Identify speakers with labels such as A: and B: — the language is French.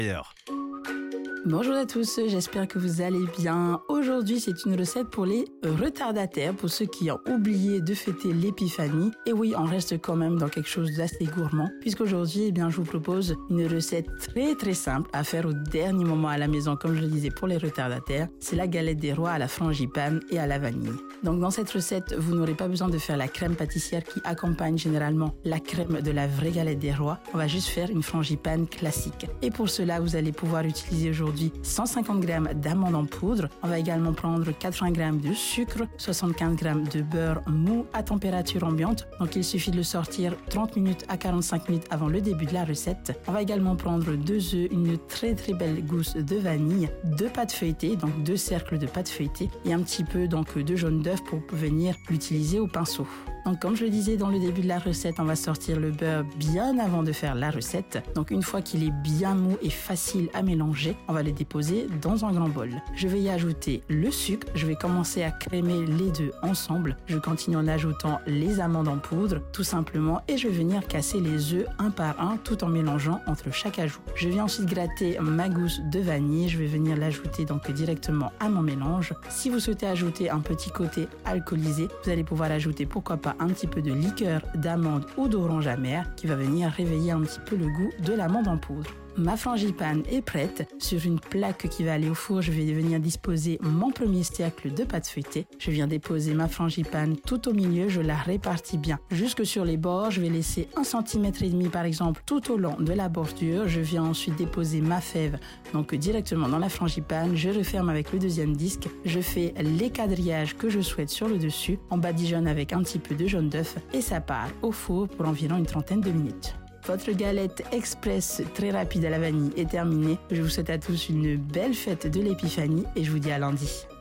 A: Bonjour à tous, j'espère que vous allez bien. Aujourd'hui, c'est une recette pour les retardataires, pour ceux qui ont oublié de fêter l'épiphanie. Et oui, on reste quand même dans quelque chose d'assez gourmand, puisqu'aujourd'hui, je vous propose une recette très simple à faire au dernier moment à la maison, comme je le disais pour les retardataires. C'est la galette des rois à la frangipane et à la vanille. Donc dans cette recette, vous n'aurez pas besoin de faire la crème pâtissière qui accompagne généralement la crème de la vraie galette des rois. On va juste faire une frangipane classique. Et pour cela, vous allez pouvoir utiliser aujourd'hui 150 g d'amandes en poudre. On va également prendre 80 g de sucre, 75 g de beurre mou à température ambiante. Donc il suffit de le sortir 30 minutes à 45 minutes avant le début de la recette. On va également prendre 2 œufs, une très belle gousse de vanille, 2 pâtes feuilletées, donc 2 cercles de pâtes feuilletées et un petit peu de jaune d'œuf pour venir l'utiliser au pinceau. Donc comme je le disais dans le début de la recette, on va sortir le beurre bien avant de faire la recette. Donc une fois qu'il est bien mou et facile à mélanger, on va le déposer dans un grand bol. Je vais y ajouter le sucre, je vais commencer à crémer les deux ensemble. Je continue en ajoutant les amandes en poudre tout simplement et je vais venir casser les œufs un par un tout en mélangeant entre chaque ajout. Je viens ensuite gratter ma gousse de vanille, je vais venir l'ajouter donc directement à mon mélange. Si vous souhaitez ajouter un petit côté alcoolisé, vous allez pouvoir ajouter pourquoi pas un petit peu de liqueur d'amande ou d'orange amère qui va venir réveiller un petit peu le goût de l'amande en poudre. Ma frangipane est prête. Sur une plaque qui va aller au four, je vais venir disposer mon premier cercle de pâte feuilletée. Je viens déposer ma frangipane tout au milieu, je la répartis bien. Jusque sur les bords, je vais laisser 1,5 cm par exemple tout au long de la bordure. Je viens ensuite déposer ma fève donc directement dans la frangipane. Je referme avec le deuxième disque. Je fais les quadrillages que je souhaite sur le dessus. On badigeonne avec un petit peu de jaune d'œuf et ça part au four pour environ une trentaine de minutes. Votre galette express très rapide à la vanille est terminée. Je vous souhaite à tous une belle fête de l'épiphanie et je vous dis à lundi.